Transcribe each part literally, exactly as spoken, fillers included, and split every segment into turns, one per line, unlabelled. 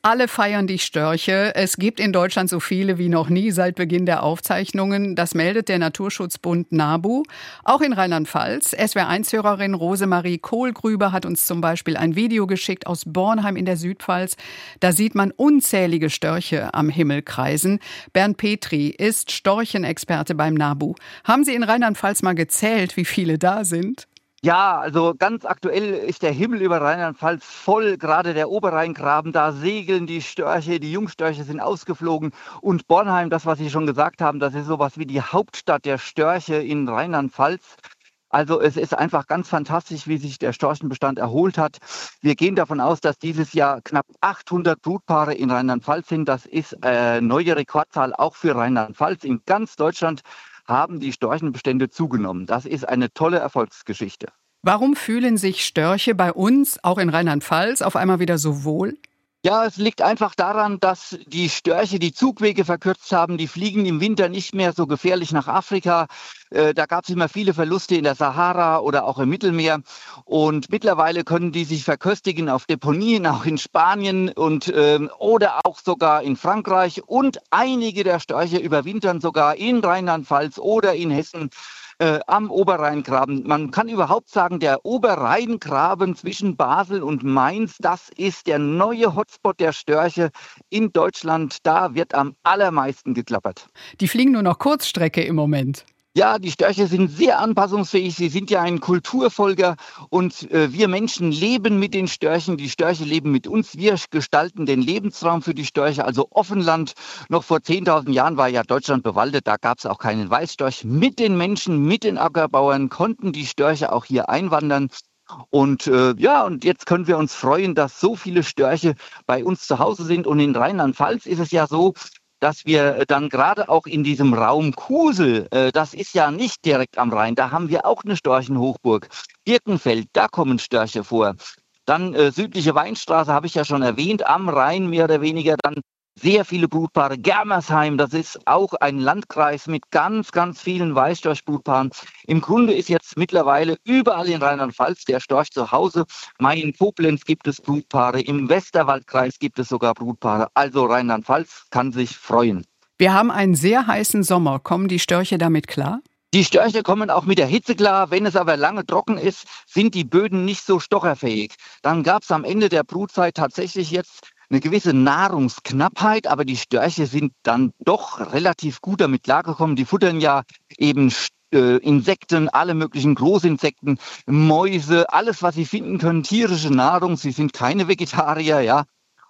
Alle feiern die Störche. Es gibt in Deutschland so viele wie noch nie seit Beginn der Aufzeichnungen. Das meldet der Naturschutzbund NABU. Auch in Rheinland-Pfalz. S W R eins Hörerin Rosemarie Kohlgrüber hat uns zum Beispiel ein Video geschickt aus Bornheim in der Südpfalz. Da sieht man unzählige Störche am Himmel kreisen. Bernd Petri ist Storchenexperte beim NABU. Haben Sie in Rheinland-Pfalz mal gezählt, wie viele da sind?
Ja, also ganz aktuell ist der Himmel über Rheinland-Pfalz voll, gerade der Oberrheingraben, da segeln die Störche, die Jungstörche sind ausgeflogen. Und Bornheim, das, was Sie schon gesagt haben, das ist sowas wie die Hauptstadt der Störche in Rheinland-Pfalz. Also es ist einfach ganz fantastisch, wie sich der Storchenbestand erholt hat. Wir gehen davon aus, dass dieses Jahr knapp achthundert Brutpaare in Rheinland-Pfalz sind. Das ist eine neue Rekordzahl auch für Rheinland-Pfalz. In ganz Deutschland haben die Storchenbestände zugenommen. Das ist eine tolle Erfolgsgeschichte.
Warum fühlen sich Störche bei uns, auch in Rheinland-Pfalz, auf einmal wieder so wohl?
Ja, es liegt einfach daran, dass die Störche die Zugwege verkürzt haben. Die fliegen im Winter nicht mehr so gefährlich nach Afrika. Äh, da gab es immer viele Verluste in der Sahara oder auch im Mittelmeer. Und mittlerweile können die sich verköstigen auf Deponien, auch in Spanien und äh, oder auch sogar in Frankreich. Und einige der Störche überwintern sogar in Rheinland-Pfalz oder in Hessen. Äh, am Oberrheingraben. Man kann überhaupt sagen, der Oberrheingraben zwischen Basel und Mainz, das ist der neue Hotspot der Störche in Deutschland. Da wird am allermeisten geklappert.
Die fliegen nur noch Kurzstrecke im Moment.
Ja, die Störche sind sehr anpassungsfähig. Sie sind ja ein Kulturfolger und äh, wir Menschen leben mit den Störchen. Die Störche leben mit uns. Wir gestalten den Lebensraum für die Störche, also Offenland. Noch vor zehntausend Jahren war ja Deutschland bewaldet. Da gab es auch keinen Weißstorch. Mit den Menschen, mit den Ackerbauern konnten die Störche auch hier einwandern. Und äh, ja, und jetzt können wir uns freuen, dass so viele Störche bei uns zu Hause sind. Und in Rheinland-Pfalz ist es ja so, dass wir dann gerade auch in diesem Raum Kusel, äh, das ist ja nicht direkt am Rhein, da haben wir auch eine Storchenhochburg. Birkenfeld, da kommen Störche vor. Dann äh, südliche Weinstraße, habe ich ja schon erwähnt, am Rhein mehr oder weniger dann sehr viele Brutpaare. Germersheim, das ist auch ein Landkreis mit ganz, ganz vielen Weißstorchbrutpaaren. Im Grunde ist jetzt mittlerweile überall in Rheinland-Pfalz der Storch zu Hause. Mayen-Koblenz gibt es Brutpaare, im Westerwaldkreis gibt es sogar Brutpaare. Also Rheinland-Pfalz kann sich freuen.
Wir haben einen sehr heißen Sommer. Kommen die Störche damit klar?
Die Störche kommen auch mit der Hitze klar. Wenn es aber lange trocken ist, sind die Böden nicht so stocherfähig. Dann gab es am Ende der Brutzeit tatsächlich jetzt eine gewisse Nahrungsknappheit, aber die Störche sind dann doch relativ gut damit klargekommen. Die futtern ja eben äh, Insekten, alle möglichen Großinsekten, Mäuse, alles, was sie finden können, tierische Nahrung. Sie sind keine Vegetarier, ja.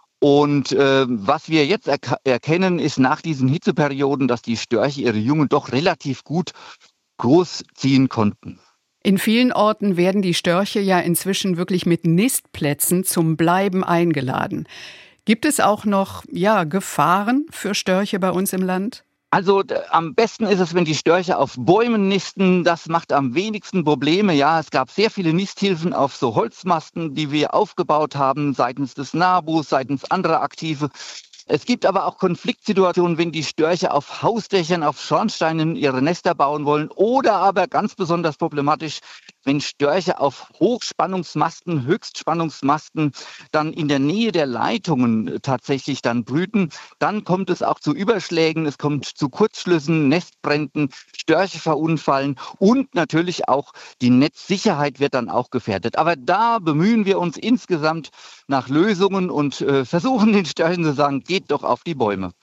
Und äh, was wir jetzt erk- erkennen, ist nach diesen Hitzeperioden, dass die Störche ihre Jungen doch relativ gut großziehen konnten.
In vielen Orten werden die Störche ja inzwischen wirklich mit Nistplätzen zum Bleiben eingeladen. Gibt es auch noch ja, Gefahren für Störche bei uns im Land?
Also d- am besten ist es, wenn die Störche auf Bäumen nisten. Das macht am wenigsten Probleme. Ja, es gab sehr viele Nisthilfen auf so Holzmasten, die wir aufgebaut haben, seitens des NABUs, seitens anderer Aktive. Es gibt aber auch Konfliktsituationen, wenn die Störche auf Hausdächern, auf Schornsteinen ihre Nester bauen wollen oder aber ganz besonders problematisch, wenn Störche auf Hochspannungsmasten, Höchstspannungsmasten dann in der Nähe der Leitungen tatsächlich dann brüten, dann kommt es auch zu Überschlägen, es kommt zu Kurzschlüssen, Nestbränden, Störche verunfallen und natürlich auch die Netzsicherheit wird dann auch gefährdet. Aber da bemühen wir uns insgesamt nach Lösungen und äh, versuchen den Störchen zu sagen, geht doch auf die Bäume.